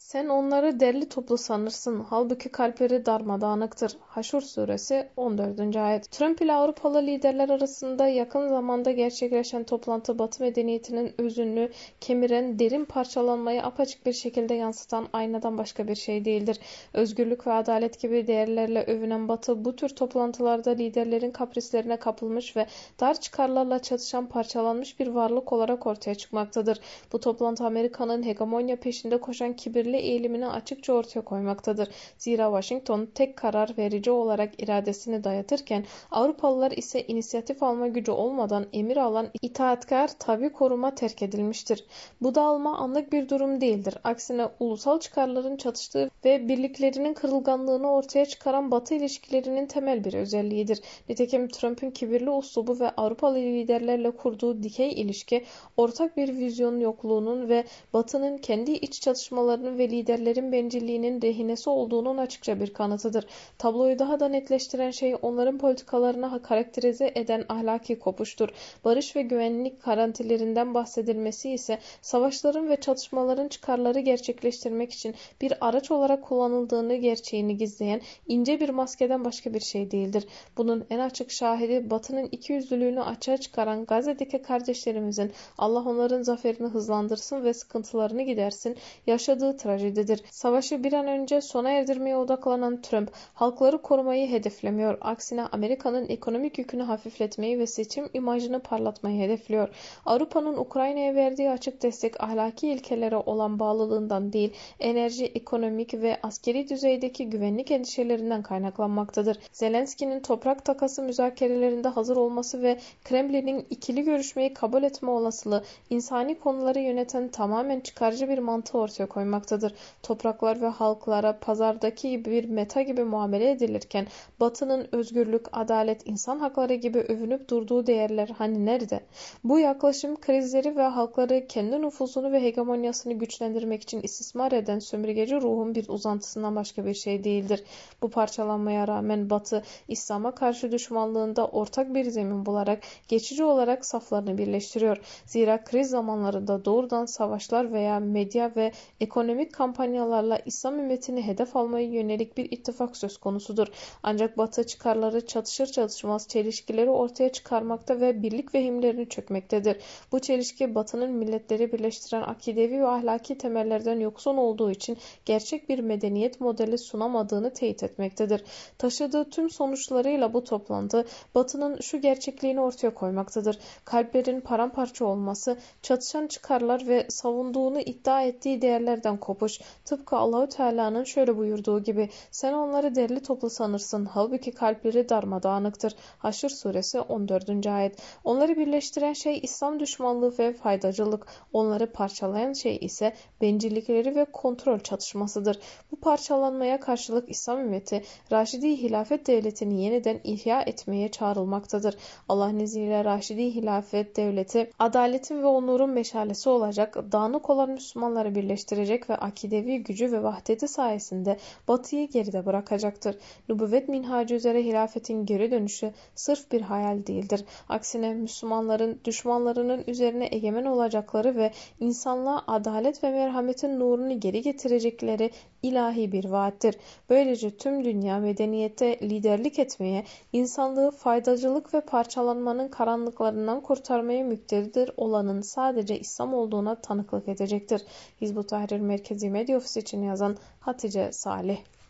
Sen onları derli toplu sanırsın. Halbuki kalpleri darmadağınıktır. Haşr suresi 14. ayet. Trump ile Avrupalı liderler arasında yakın zamanda gerçekleşen toplantı Batı medeniyetinin özünü kemiren, derin parçalanmayı apaçık bir şekilde yansıtan aynadan başka bir şey değildir. Özgürlük ve adalet gibi değerlerle övünen Batı bu tür toplantılarda liderlerin kaprislerine kapılmış ve dar çıkarlarla çatışan parçalanmış bir varlık olarak ortaya çıkmaktadır. Bu toplantı Amerika'nın hegemonya peşinde koşan kibirli eğilimini açıkça ortaya koymaktadır. Zira Washington tek karar verici olarak iradesini dayatırken Avrupalılar ise inisiyatif alma gücü olmadan emir alan itaatkar tabi koruma terk edilmiştir. Bu dağılma anlık bir durum değildir. Aksine ulusal çıkarların çatıştığı ve birliklerinin kırılganlığını ortaya çıkaran Batı ilişkilerinin temel bir özelliğidir. Nitekim Trump'ın kibirli uslubu ve Avrupalı liderlerle kurduğu dikey ilişki ortak bir vizyonun yokluğunun ve Batı'nın kendi iç çatışmalarının ve liderlerin bencilliğinin rehinesi olduğunun açıkça bir kanıtıdır. Tabloyu daha da netleştiren şey onların politikalarını karakterize eden ahlaki kopuştur. Barış ve güvenlik garantilerinden bahsedilmesi ise savaşların ve çatışmaların çıkarları gerçekleştirmek için bir araç olarak kullanıldığını gerçeğini gizleyen ince bir maskeden başka bir şey değildir. Bunun en açık şahidi Batı'nın ikiyüzlülüğünü açığa çıkaran Gazze'deki kardeşlerimizin Allah onların zaferini hızlandırsın ve sıkıntılarını gidersin yaşadığı trajedidir. Savaşı bir an önce sona erdirmeye odaklanan Trump, halkları korumayı hedeflemiyor. Aksine Amerika'nın ekonomik yükünü hafifletmeyi ve seçim imajını parlatmayı hedefliyor. Avrupa'nın Ukrayna'ya verdiği açık destek ahlaki ilkelere olan bağlılığından değil, enerji, ekonomik ve askeri düzeydeki güvenlik endişelerinden kaynaklanmaktadır. Zelenski'nin toprak takası müzakerelerinde hazır olması ve Kremlin'in ikili görüşmeyi kabul etme olasılığı insani konuları yöneten tamamen çıkarcı bir mantığı ortaya koymaktadır. Topraklar ve halklara pazardaki gibi bir meta gibi muamele edilirken Batı'nın özgürlük, adalet, insan hakları gibi övünüp durduğu değerler hani nerede? Bu yaklaşım krizleri ve halkları kendi nüfuzunu ve hegemonyasını güçlendirmek için istismar eden sömürgeci ruhun bir uzantısından başka bir şey değildir. Bu parçalanmaya rağmen Batı, İslam'a karşı düşmanlığında ortak bir zemin bularak geçici olarak saflarını birleştiriyor. Zira kriz zamanlarında doğrudan savaşlar veya medya ve ekonomik kampanyalarla İslam ümmetini hedef almaya yönelik bir ittifak söz konusudur. Ancak Batı çıkarları çatışır çatışmaz çelişkileri ortaya çıkarmakta ve birlik vehimlerini çökmektedir. Bu çelişki Batı'nın milletleri birleştiren akidevi ve ahlaki temellerden yoksun olduğu için gerçek bir medeniyet modeli sunamadığını teyit etmektedir. Taşıdığı tüm sonuçlarıyla bu toplantı Batı'nın şu gerçekliğini ortaya koymaktadır. Kalplerin paramparça olması, çatışan çıkarlar ve savunduğunu iddia ettiği değerlerden kopuş. Tıpkı Allahü Teala'nın şöyle buyurduğu gibi sen onları derli toplu sanırsın. Halbuki kalpleri darmadağınıktır. Haşr suresi 14. ayet. Onları birleştiren şey İslam düşmanlığı ve faydacılık. Onları parçalayan şey ise bencillikleri ve kontrol çatışmasıdır. Bu parçalanmaya karşılık İslam ümmeti Raşidi Hilafet Devleti'ni yeniden ihya etmeye çağrılmaktadır. Allah'ın izniyle Raşidi Hilafet Devleti adaletin ve onurun meşalesi olacak, dağınık olan Müslümanları birleştirecek ve akidevi gücü ve vahdeti sayesinde Batı'yı geride bırakacaktır. Nübüvvet minhacı üzere hilafetin geri dönüşü sırf bir hayal değildir. Aksine Müslümanların düşmanlarının üzerine egemen olacakları ve insanlığa adalet ve merhametin nurunu geri getirecekleri ilahi bir vaattir. Böylece tüm dünya medeniyette liderlik etmeye, insanlığı faydacılık ve parçalanmanın karanlıklarından kurtarmaya müktedir olanın sadece İslam olduğuna tanıklık edecektir. Hizb-ut Tahrir Merkezi Medya Ofisi için yazan Hatice Salih.